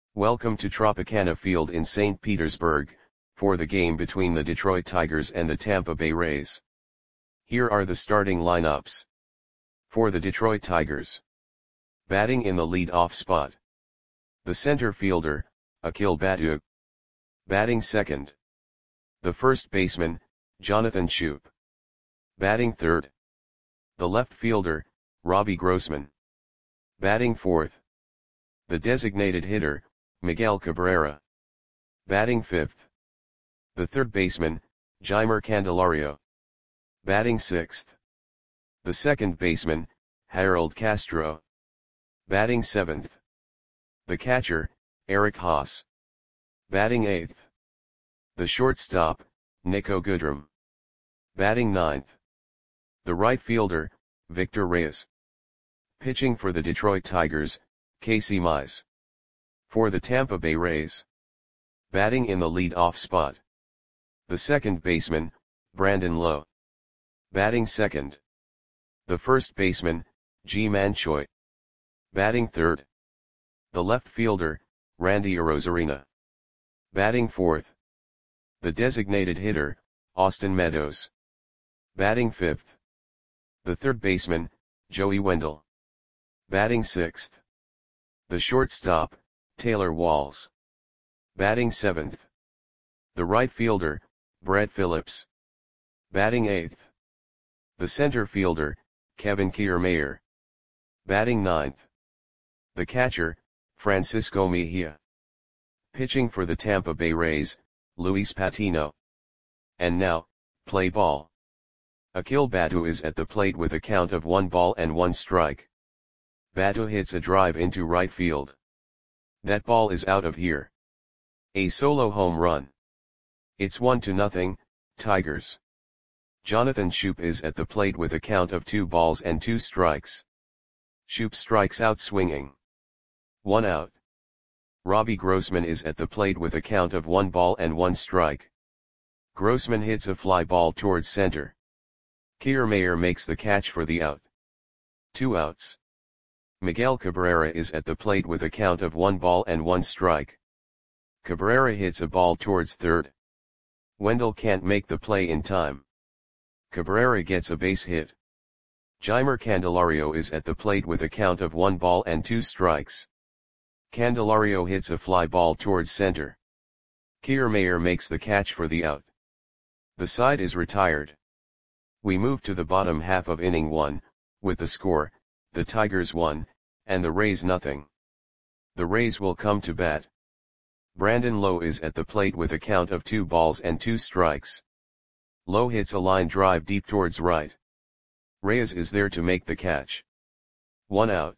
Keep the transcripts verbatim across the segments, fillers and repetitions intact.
Welcome to Tropicana Field in Saint Petersburg, for the game between the Detroit Tigers and the Tampa Bay Rays. Here are the starting lineups. For the Detroit Tigers. Batting in the lead-off spot. The center fielder, Akil Baddoo. Batting second. The first baseman, Jonathan Schoop. Batting third. The left fielder, Robbie Grossman. Batting fourth. The designated hitter, Miguel Cabrera. Batting fifth. The third baseman, Jeimer Candelario. Batting sixth. The second baseman, Harold Castro. Batting seventh. The catcher, Eric Haase. Batting eighth. The shortstop, Niko Goodrum. Batting ninth. The right fielder, Victor Reyes. Pitching for the Detroit Tigers, Casey Mize. For the Tampa Bay Rays. Batting in the lead-off spot. The second baseman, Brandon Lowe. Batting second. The first baseman, Ji-Man Choi. Batting third. The left fielder, Randy Arozarena. Batting fourth. The designated hitter, Austin Meadows. Batting fifth. The third baseman, Joey Wendle. Batting sixth. The shortstop, Taylor Walls. Batting seventh. The right fielder, Brett Phillips. Batting eighth. The center fielder, Kevin Kiermaier. Batting ninth. The catcher, Francisco Mejia. Pitching for the Tampa Bay Rays, Luis Patino. And now, play ball. Akil Baddoo is at the plate with a count of one ball and one strike. Baddoo hits a drive into right field. That ball is out of here. A solo home run. It's one to nothing, Tigers. Jonathan Schoop is at the plate with a count of two balls and two strikes. Schoop strikes out swinging. One out. Robbie Grossman is at the plate with a count of one ball and one strike. Grossman hits a fly ball towards center. Kiermaier makes the catch for the out. Two outs. Miguel Cabrera is at the plate with a count of one ball and one strike. Cabrera hits a ball towards third. Wendle can't make the play in time. Cabrera gets a base hit. Jeimer Candelario is at the plate with a count of one ball and two strikes. Candelario hits a fly ball towards center. Kiermaier makes the catch for the out. The side is retired. We move to the bottom half of inning one, with the score, the Tigers one, and the Rays nothing. The Rays will come to bat. Brandon Lowe is at the plate with a count of two balls and two strikes. Lowe hits a line drive deep towards right. Reyes is there to make the catch. One out.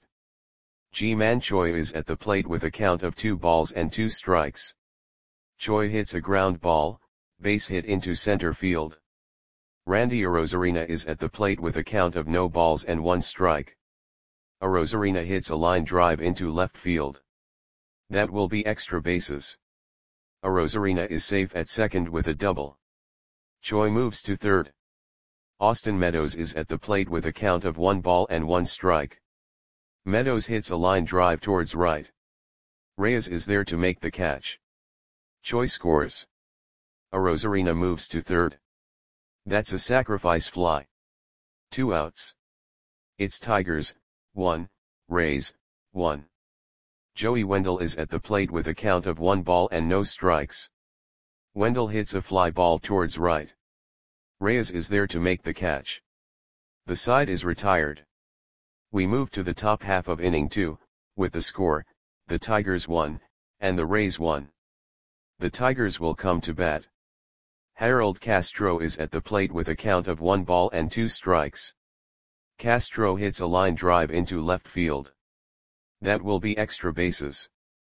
Ji-Man Choi is at the plate with a count of two balls and two strikes. Choi hits a ground ball, base hit into center field. Randy Arozarena is at the plate with a count of no balls and one strike. Arozarena hits a line drive into left field. That will be extra bases. Arozarena is safe at second with a double. Choi moves to third. Austin Meadows is at the plate with a count of one ball and one strike. Meadows hits a line drive towards right. Reyes is there to make the catch. Choi scores. Arozarena moves to third. That's a sacrifice fly. Two outs. It's Tigers, one, Rays, one. Joey Wendle is at the plate with a count of one ball and no strikes. Wendle hits a fly ball towards right. Reyes is there to make the catch. The side is retired. We move to the top half of inning two, with the score, the Tigers one, and the Rays one. The Tigers will come to bat. Harold Castro is at the plate with a count of one ball and two strikes. Castro hits a line drive into left field. That will be extra bases.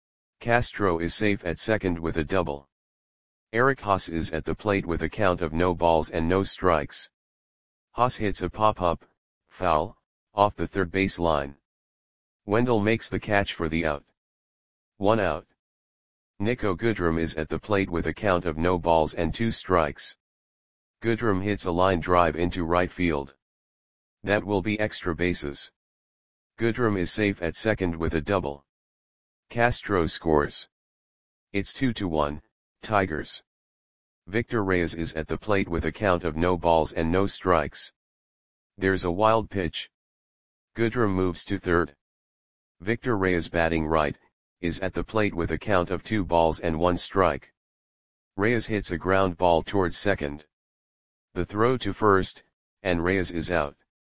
Castro is safe at second with a double. Eric Haase is at the plate with a count of no balls and no strikes. Haase hits a pop-up, foul, off the third base line. Wendle makes the catch for the out. One out. Niko Goodrum is at the plate with a count of no balls and two strikes. Goodrum hits a line drive into right field. That will be extra bases. Goodrum is safe at second with a double. Castro scores. It's two to one, Tigers. Victor Reyes is at the plate with a count of no balls and no strikes. There's a wild pitch. Goodrum moves to third. Victor Reyes, batting right, is at the plate with a count of two balls and one strike. Reyes hits a ground ball towards second. The throw to first, and Reyes is out.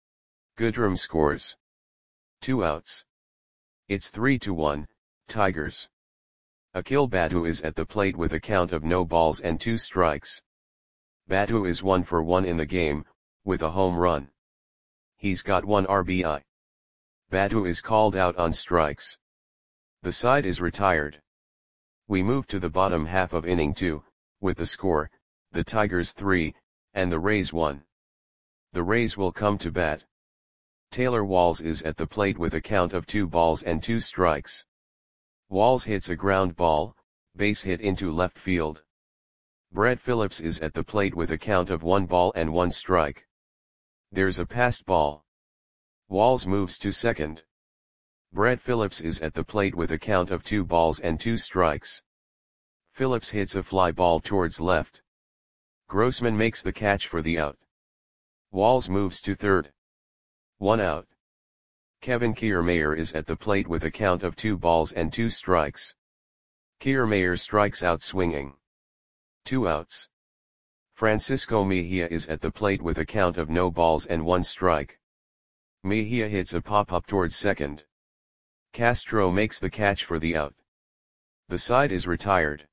Goodrum scores. Two outs. It's three to one, Tigers. Akil Batu is at the plate with a count of no balls and two strikes. Batu is one for one in the game, with a home run. He's got one R B I. Batu is called out on strikes. The side is retired. We move to the bottom half of inning two, with the score, the Tigers three, and the Rays one. The Rays will come to bat. Taylor Walls is at the plate with a count of two balls and two strikes. Walls hits a ground ball, base hit into left field. Brett Phillips is at the plate with a count of one ball and one strike. There's a passed ball. Walls moves to second. Brett Phillips is at the plate with a count of two balls and two strikes. Phillips hits a fly ball towards left. Grossman makes the catch for the out. Walls moves to third. One out. Kevin Kiermaier is at the plate with a count of two balls and two strikes. Kiermaier strikes out swinging. Two outs. Francisco Mejia is at the plate with a count of no balls and one strike. Mejia hits a pop-up towards second. Castro makes the catch for the out. The side is retired.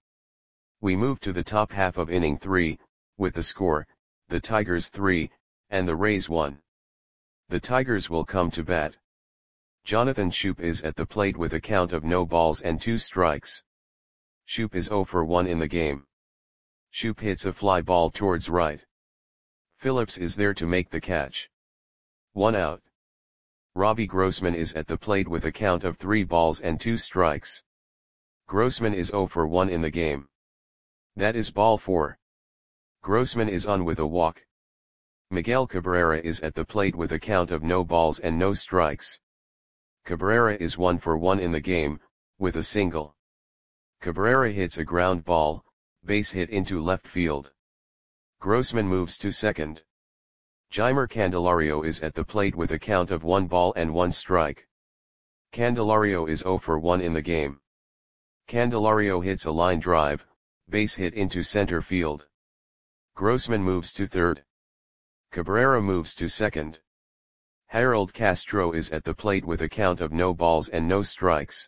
We move to the top half of inning three, with the score, the Tigers three, and the Rays one. The Tigers will come to bat. Jonathan Schoop is at the plate with a count of no balls and two strikes. Schoop is zero for one in the game. Schoop hits a fly ball towards right. Phillips is there to make the catch. One out. Robbie Grossman is at the plate with a count of three balls and two strikes. Grossman is zero for one in the game. That is ball four. Grossman is on with a walk. Miguel Cabrera is at the plate with a count of no balls and no strikes. Cabrera is one for one in the game, with a single. Cabrera hits a ground ball, base hit into left field. Grossman moves to second. Jeimer Candelario is at the plate with a count of one ball and one strike. Candelario is zero for one in the game. Candelario hits a line drive, base hit into center field. Grossman moves to third. Cabrera moves to second. Harold Castro is at the plate with a count of no balls and no strikes.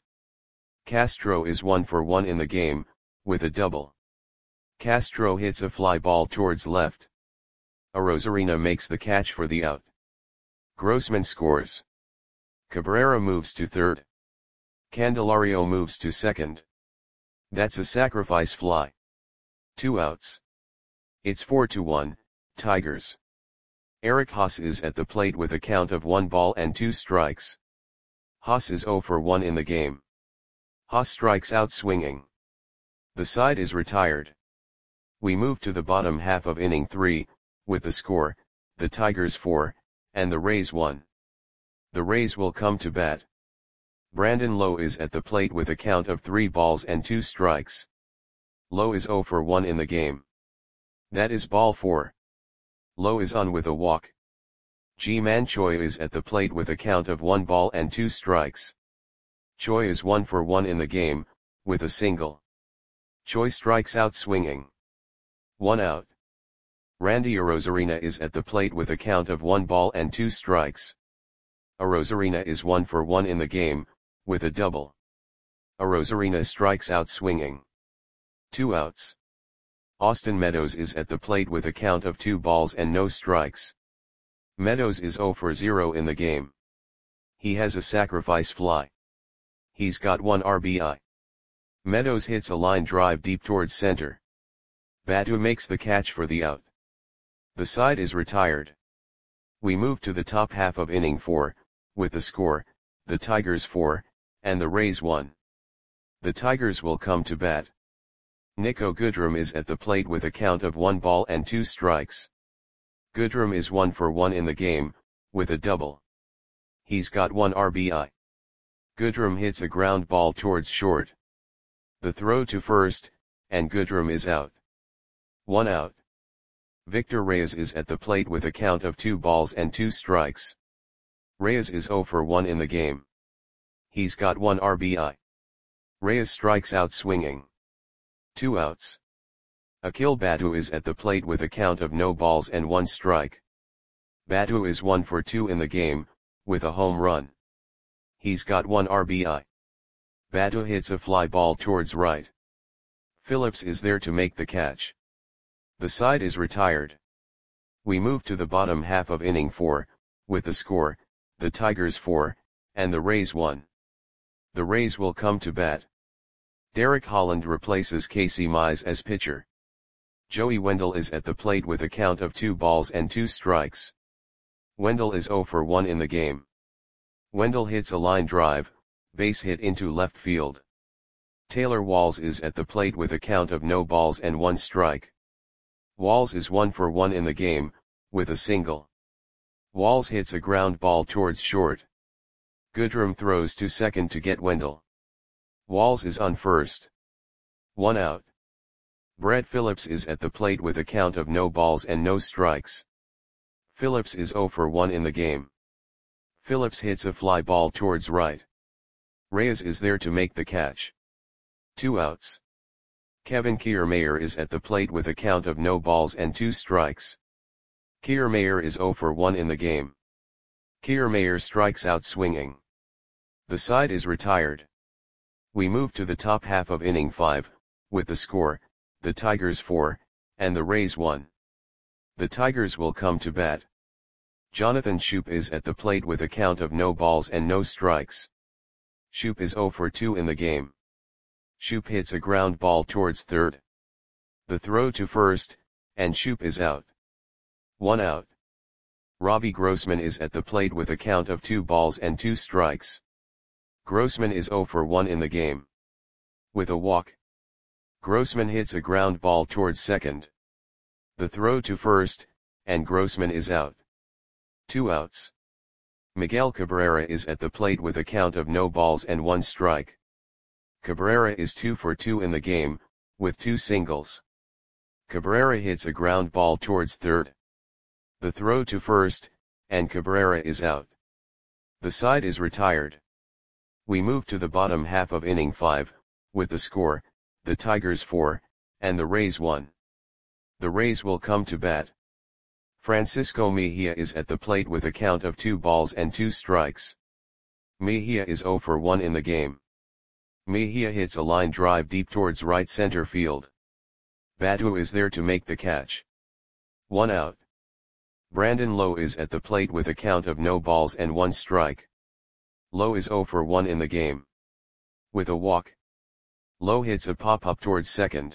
Castro is one for one in the game, with a double. Castro hits a fly ball towards left. Arozarena makes the catch for the out. Grossman scores. Cabrera moves to third. Candelario moves to second. That's a sacrifice fly. Two outs. It's four to one, Tigers. Eric Haas is at the plate with a count of one ball and two strikes. Haas is zero for one in the game. Haas strikes out swinging. The side is retired. We move to the bottom half of inning three, with the score, the Tigers four, and the Rays one. The Rays will come to bat. Brandon Lowe is at the plate with a count of three balls and two strikes. Lowe is zero for one in the game. That is ball four. Lowe is on with a walk. Ji-Man Choi is at the plate with a count of one ball and two strikes. Choi is one for one in the game, with a single. Choi strikes out swinging. One out. Randy Arozarena is at the plate with a count of one ball and two strikes. Arozarena is one for one in the game, with a double. Arozarena strikes out swinging. Two outs. Austin Meadows is at the plate with a count of two balls and no strikes. Meadows is zero for zero in the game. He has a sacrifice fly. He's got one R B I. Meadows hits a line drive deep towards center. Batu makes the catch for the out. The side is retired. We move to the top half of inning four, with the score, the Tigers four, and the Rays one. The Tigers will come to bat. Nico Goodrum is at the plate with a count of one ball and two strikes. Goodrum is one for one in the game, with a double. He's got one R B I. Goodrum hits a ground ball towards short. The throw to first, and Goodrum is out. One out. Victor Reyes is at the plate with a count of two balls and two strikes. Reyes is zero for one in the game. He's got one R B I. Reyes strikes out swinging. Two outs. Akil Baddoo is at the plate with a count of no balls and one strike. Baddoo is one for two in the game, with a home run. He's got one R B I. Baddoo hits a fly ball towards right. Phillips is there to make the catch. The side is retired. We move to the bottom half of inning four, with the score, the Tigers four, and the Rays one. The Rays will come to bat. Derek Holland replaces Casey Mize as pitcher. Joey Wendell is at the plate with a count of two balls and two strikes. Wendell is zero for one in the game. Wendell hits a line drive, base hit into left field. Taylor Walls is at the plate with a count of no balls and one strike. Walls is one for one in the game, with a single. Walls hits a ground ball towards short. Goodrum throws to second to get Wendell. Walls is on first. One out. Brett Phillips is at the plate with a count of no balls and no strikes. Phillips is zero for one in the game. Phillips hits a fly ball towards right. Reyes is there to make the catch. Two outs. Kevin Kiermaier is at the plate with a count of no balls and two strikes. Kiermaier is zero for one in the game. Kiermaier strikes out swinging. The side is retired. We move to the top half of inning five, with the score, the Tigers four, and the Rays one. The Tigers will come to bat. Jonathan Schoop is at the plate with a count of no balls and no strikes. Schoop is zero for two in the game. Schoop hits a ground ball towards third. The throw to first, and Schoop is out. One out. Robbie Grossman is at the plate with a count of two balls and two strikes. Grossman is zero for one in the game. With a walk. Grossman hits a ground ball towards second. The throw to first, and Grossman is out. Two outs. Miguel Cabrera is at the plate with a count of no balls and one strike. Cabrera is two for two in the game, with two singles. Cabrera hits a ground ball towards third. The throw to first, and Cabrera is out. The side is retired. We move to the bottom half of inning five, with the score, the Tigers four, and the Rays one. The Rays will come to bat. Francisco Mejia is at the plate with a count of two balls and two strikes. Mejia is zero for one in the game. Mejia hits a line drive deep towards right center field. Baddoo is there to make the catch. One out. Brandon Lowe is at the plate with a count of no balls and one strike. Lowe is zero for one in the game. With a walk. Lowe hits a pop-up towards second.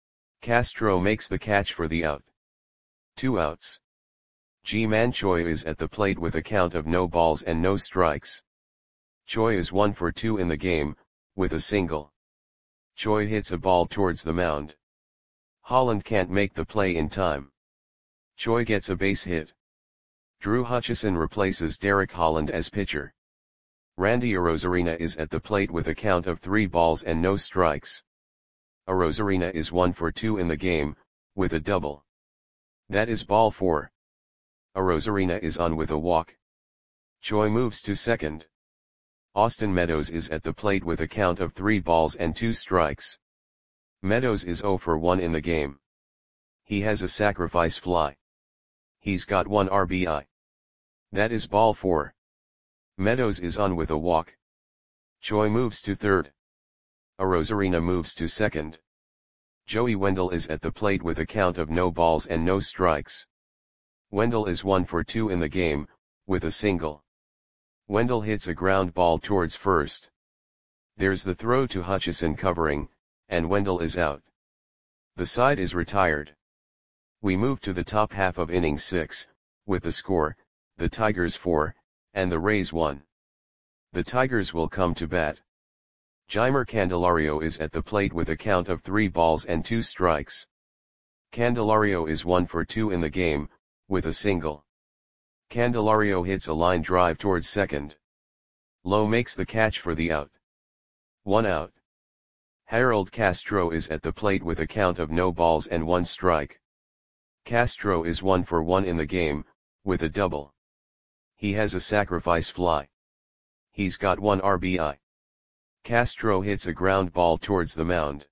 Castro makes the catch for the out. Two outs. Ji-Man Choi is at the plate with a count of no balls and no strikes. Choi is one for two in the game, with a single. Choi hits a ball towards the mound. Holland can't make the play in time. Choi gets a base hit. Drew Hutchison replaces Derek Holland as pitcher. Randy Arozarena is at the plate with a count of three balls and no strikes. Arozarena is one for two in the game, with a double. That is ball four. Arozarena is on with a walk. Choi moves to second. Austin Meadows is at the plate with a count of three balls and two strikes. Meadows is zero for one in the game. He has a sacrifice fly. He's got one R B I. That is ball four. Meadows is on with a walk. Choi moves to third. Arozarena moves to second. Joey Wendell is at the plate with a count of no balls and no strikes. Wendell is one for two in the game, with a single. Wendell hits a ground ball towards first. There's the throw to Hutchison covering, and Wendell is out. The side is retired. We move to the top half of inning six, with the score, the Tigers four, and the Rays one. The Tigers will come to bat. Jeimer Candelario is at the plate with a count of three balls and two strikes. Candelario is one for two in the game, with a single. Candelario hits a line drive towards second. Lowe makes the catch for the out. One out. Harold Castro is at the plate with a count of no balls and one strike. Castro is one for one in the game, with a double. He has a sacrifice fly. He's got one R B I. Castro hits a ground ball towards the mound.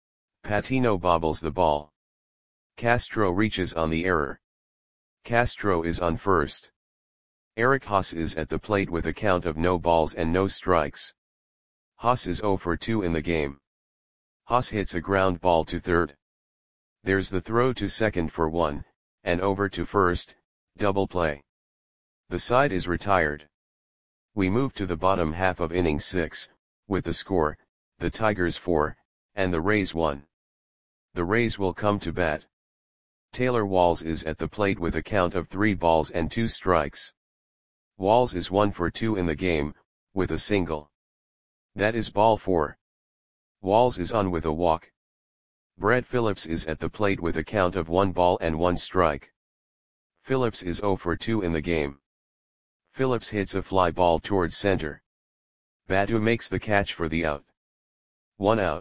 Patino bobbles the ball. Castro reaches on the error. Castro is on first. Eric Haas is at the plate with a count of no balls and no strikes. Haas is zero for two in the game. Haas hits a ground ball to third. There's the throw to second for one, and over to first, double play. The side is retired. We move to the bottom half of inning six, with the score, the Tigers four, and the Rays one. The Rays will come to bat. Taylor Walls is at the plate with a count of three balls and two strikes. Walls is one for two in the game, with a single. That is ball four. Walls is on with a walk. Brett Phillips is at the plate with a count of one ball and one strike. Phillips is zero for two in the game. Phillips hits a fly ball towards center. Batou makes the catch for the out. One out.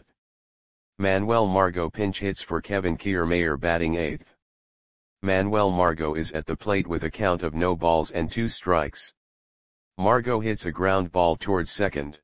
Manuel Margot pinch hits for Kevin Kiermaier batting eighth. Manuel Margot is at the plate with a count of no balls and two strikes. Margot hits a ground ball towards second.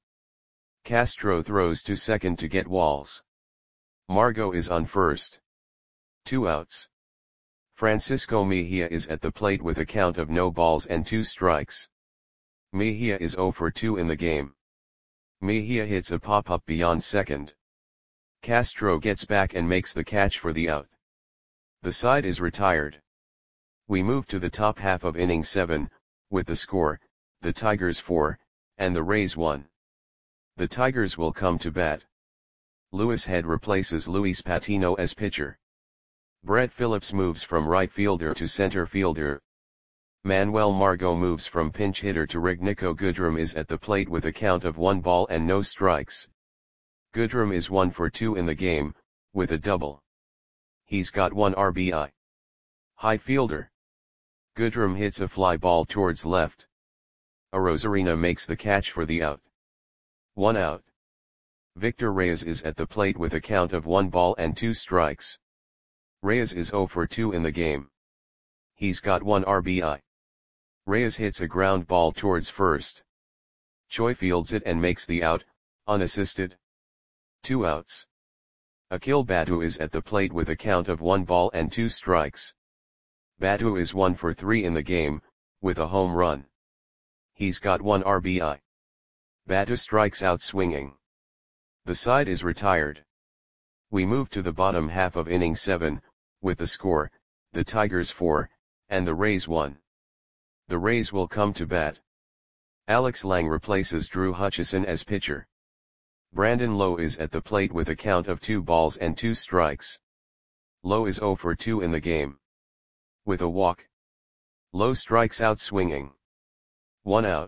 Castro throws to second to get Walls. Margot is on first. Two outs. Francisco Mejia is at the plate with a count of no balls and two strikes. Mejia is zero for two in the game. Mejia hits a pop-up beyond second. Castro gets back and makes the catch for the out. The side is retired. We move to the top half of inning seven, with the score, the Tigers four, and the Rays one. The Tigers will come to bat. Louis Head replaces Luis Patino as pitcher. Brett Phillips moves from right fielder to center fielder. Manuel Margot moves from pinch hitter to rig. Nico Goodrum is at the plate with a count of one ball and no strikes. Goodrum is one for two in the game, with a double. He's got one R B I. High fielder. Goodrum hits a fly ball towards left. Arozarena makes the catch for the out. One out. Victor Reyes is at the plate with a count of one ball and two strikes. Reyes is zero for two in the game. He's got one R B I. Reyes hits a ground ball towards first. Choi fields it and makes the out, unassisted. Two outs. Akil Batou is at the plate with a count of one ball and two strikes. Batou is one for three in the game, with a home run. He's got one R B I. Batou strikes out swinging. The side is retired. We move to the bottom half of inning seven, with the score, the Tigers four, and the Rays one. The Rays will come to bat. Alex Lang replaces Drew Hutchison as pitcher. Brandon Lowe is at the plate with a count of two balls and two strikes. Lowe is zero for two in the game. With a walk. Lowe strikes out swinging. One out.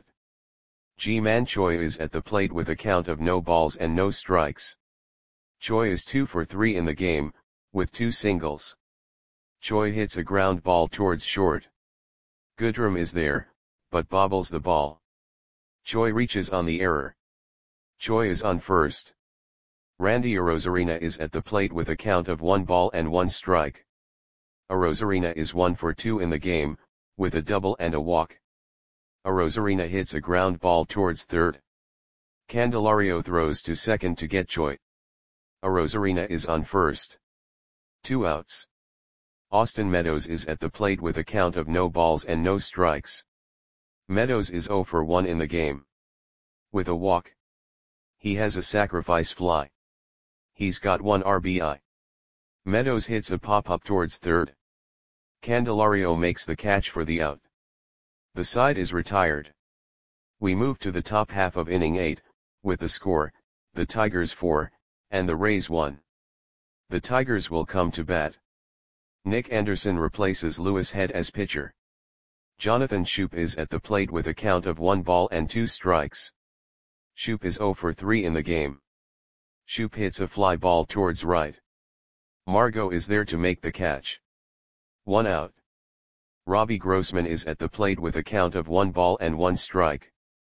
Ji-Man Choi is at the plate with a count of no balls and no strikes. Choi is two for three in the game, with two singles. Choi hits a ground ball towards short. Goodrum is there, but bobbles the ball. Choi reaches on the error. Choi is on first. Randy Arozarena is at the plate with a count of one ball and one strike. Arozarena is one for two in the game, with a double and a walk. Arozarena hits a ground ball towards third. Candelario throws to second to get Choi. Arozarena is on first. Two outs. Austin Meadows is at the plate with a count of no balls and no strikes. Meadows is zero for one in the game. With a walk. He has a sacrifice fly. He's got one R B I. Meadows hits a pop-up towards third. Candelario makes the catch for the out. The side is retired. We move to the top half of inning eight, with the score, the Tigers four, and the Rays one. The Tigers will come to bat. Nick Anderson replaces Louis Head as pitcher. Jonathan Schoop is at the plate with a count of one ball and two strikes. Schoop is zero for three in the game. Schoop hits a fly ball towards right. Margot is there to make the catch. One out. Robbie Grossman is at the plate with a count of one ball and one strike.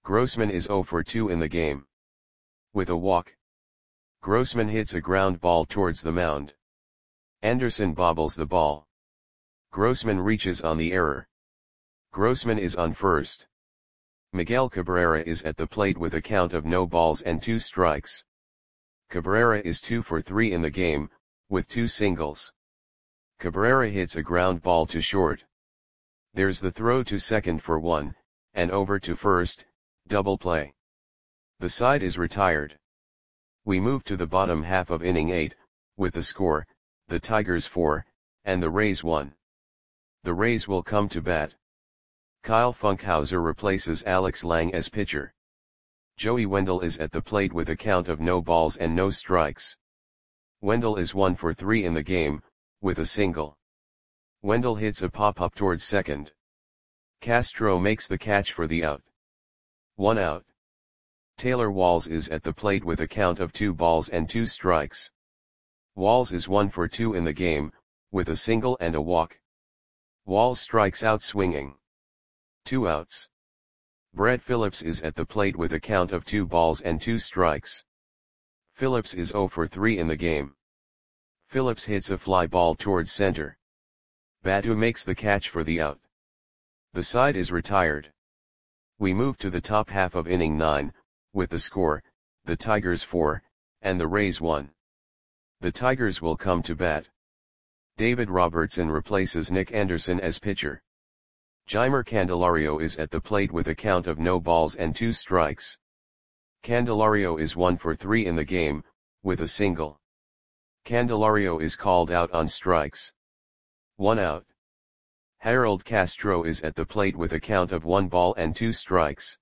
Grossman is zero for two in the game. With a walk. Grossman hits a ground ball towards the mound. Anderson bobbles the ball. Grossman reaches on the error. Grossman is on first. Miguel Cabrera is at the plate with a count of no balls and two strikes. Cabrera is two for three in the game, with two singles. Cabrera hits a ground ball to short. There's the throw to second for one, and over to first, double play. The side is retired. We move to the bottom half of inning eight, with the score, the Tigers four, and the Rays one. The Rays will come to bat. Kyle Funkhouser replaces Alex Lang as pitcher. Joey Wendell is at the plate with a count of no balls and no strikes. Wendell is one for three in the game, with a single. Wendell hits a pop-up towards second. Castro makes the catch for the out. One out. Taylor Walls is at the plate with a count of two balls and two strikes. Walls is one for two in the game, with a single and a walk. Walls strikes out swinging. Two outs. Brett Phillips is at the plate with a count of two balls and two strikes. Phillips is zero for three in the game. Phillips hits a fly ball towards center. Batu makes the catch for the out. The side is retired. We move to the top half of inning nine, with the score, the Tigers four, and the Rays one. The Tigers will come to bat. David Robertson replaces Nick Anderson as pitcher. Jeimer Candelario is at the plate with a count of no balls and two strikes. Candelario is one for three in the game, with a single. Candelario is called out on strikes. One out. Harold Castro is at the plate with a count of one ball and two strikes.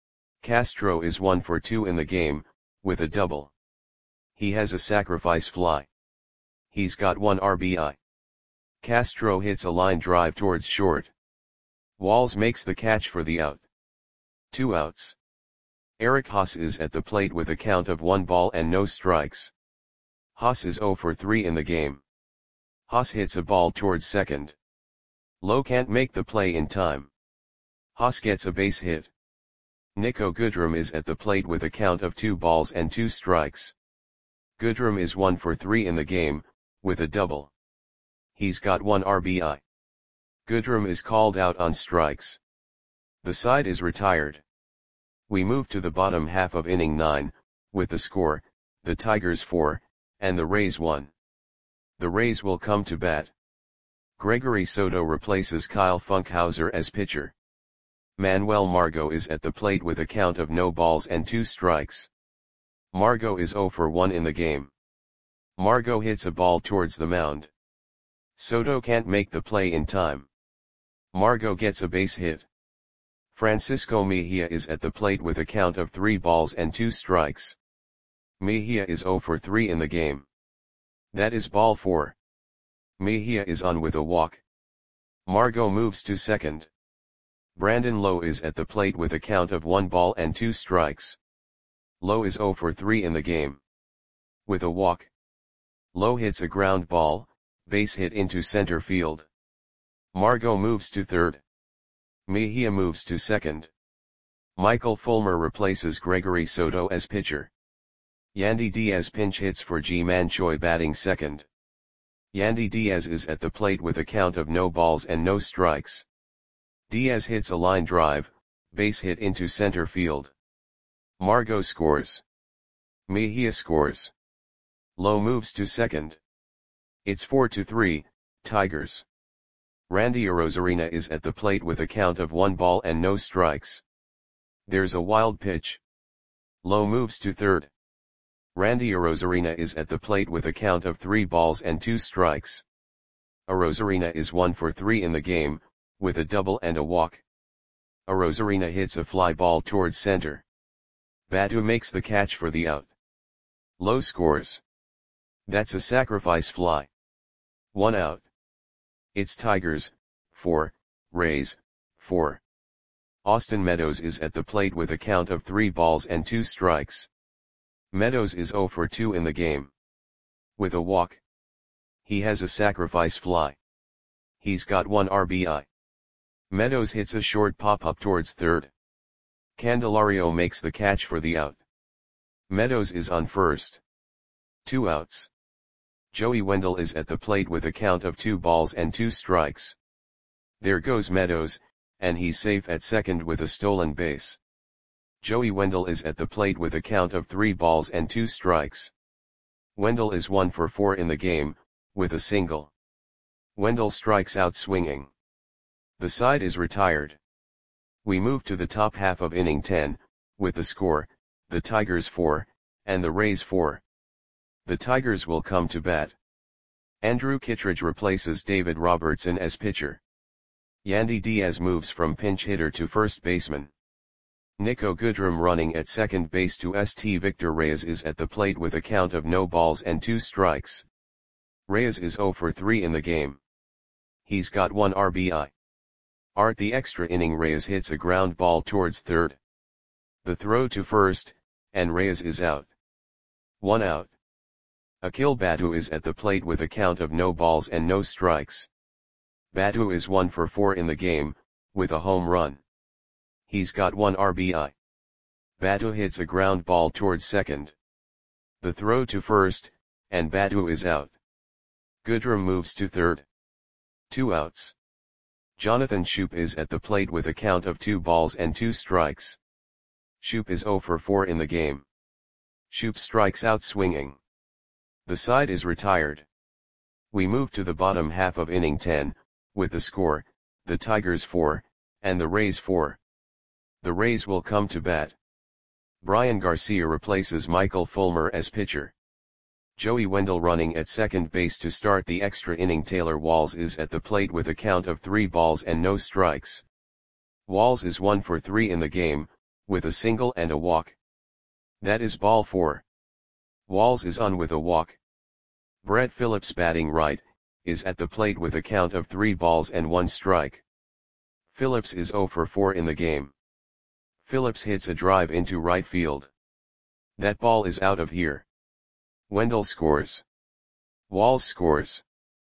Castro is one for two in the game, with a double. He has a sacrifice fly. He's got one R B I. Castro hits a line drive towards short. Walls makes the catch for the out. Two outs. Eric Haas is at the plate with a count of one ball and no strikes. Haas is zero for three in the game. Haas hits a ball towards second. Lowe can't make the play in time. Haas gets a base hit. Nico Goodrum is at the plate with a count of two balls and two strikes. Goodrum is one for three in the game, with a double. He's got one R B I. Goodrum is called out on strikes. The side is retired. We move to the bottom half of inning nine, with the score, the Tigers four, and the Rays one. The Rays will come to bat. Gregory Soto replaces Kyle Funkhouser as pitcher. Manuel Margot is at the plate with a count of no balls and two strikes. Margot is zero for one in the game. Margot hits a ball towards the mound. Soto can't make the play in time. Margot gets a base hit. Francisco Mejia is at the plate with a count of three balls and two strikes. Mejia is zero for three in the game. That is ball four. Mejia is on with a walk. Margot moves to second. Brandon Lowe is at the plate with a count of one ball and two strikes. Lowe is zero for three in the game. With a walk. Lowe hits a ground ball, base hit into center field. Margot moves to third. Mejia moves to second. Michael Fulmer replaces Gregory Soto as pitcher. Yandy Diaz pinch hits for Ji-Man Choi batting second. Yandy Diaz is at the plate with a count of no balls and no strikes. Diaz hits a line drive, base hit into center field. Margot scores. Mejia scores. Lowe moves to second. It's four to three, Tigers. Randy Arozarena is at the plate with a count of one ball and no strikes. There's a wild pitch. Lowe moves to third. Randy Arozarena is at the plate with a count of three balls and two strikes. Arozarena is one for three in the game, with a double and a walk. Arozarena hits a fly ball towards center. Batu makes the catch for the out. Lowe scores. That's a sacrifice fly. One out. It's Tigers, four, Rays, four. Austin Meadows is at the plate with a count of three balls and two strikes. Meadows is zero for two in the game. With a walk. He has a sacrifice fly. He's got one R B I. Meadows hits a short pop-up towards third. Candelario makes the catch for the out. Meadows is on first. Two outs. Joey Wendle is at the plate with a count of two balls and two strikes. There goes Meadows, and he's safe at second with a stolen base. Joey Wendle is at the plate with a count of three balls and two strikes. Wendle is one for four in the game, with a single. Wendle strikes out swinging. The side is retired. We move to the top half of inning ten, with the score, the Tigers four, and the Rays four. The Tigers will come to bat. Andrew Kittredge replaces David Robertson as pitcher. Yandy Diaz moves from pinch hitter to first baseman. Nico Goodrum running at second base to St. Victor Reyes is at the plate with a count of no balls and two strikes. Reyes is oh for three in the game. He's got one R B I. At the extra inning, Reyes hits a ground ball towards third. The throw to first, and Reyes is out. One out. Akil Baddoo is at the plate with a count of no balls and no strikes. Baddoo is one for four in the game, with a home run. He's got one R B I. Baddoo hits a ground ball towards second. The throw to first, and Baddoo is out. Goodrum moves to third. Two outs. Jonathan Schoop is at the plate with a count of two balls and two strikes. Schoop is oh for four in the game. Schoop strikes out swinging. The side is retired. We move to the bottom half of inning ten, with the score, the Tigers four, and the Rays four. The Rays will come to bat. Brian Garcia replaces Michael Fulmer as pitcher. Joey Wendle running at second base to start the extra inning. Taylor Walls is at the plate with a count of three balls and no strikes. Walls is one for three in the game, with a single and a walk. That is ball four. Walls is on with a walk. Brett Phillips, batting right, is at the plate with a count of three balls and one strike. Phillips is oh for four in the game. Phillips hits a drive into right field. That ball is out of here. Wendle scores. Walls scores.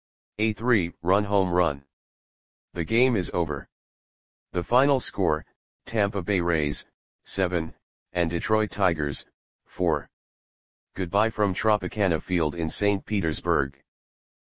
A three-run home run. The game is over. The final score, Tampa Bay Rays, seven, and Detroit Tigers, four. Goodbye from Tropicana Field in Saint Petersburg.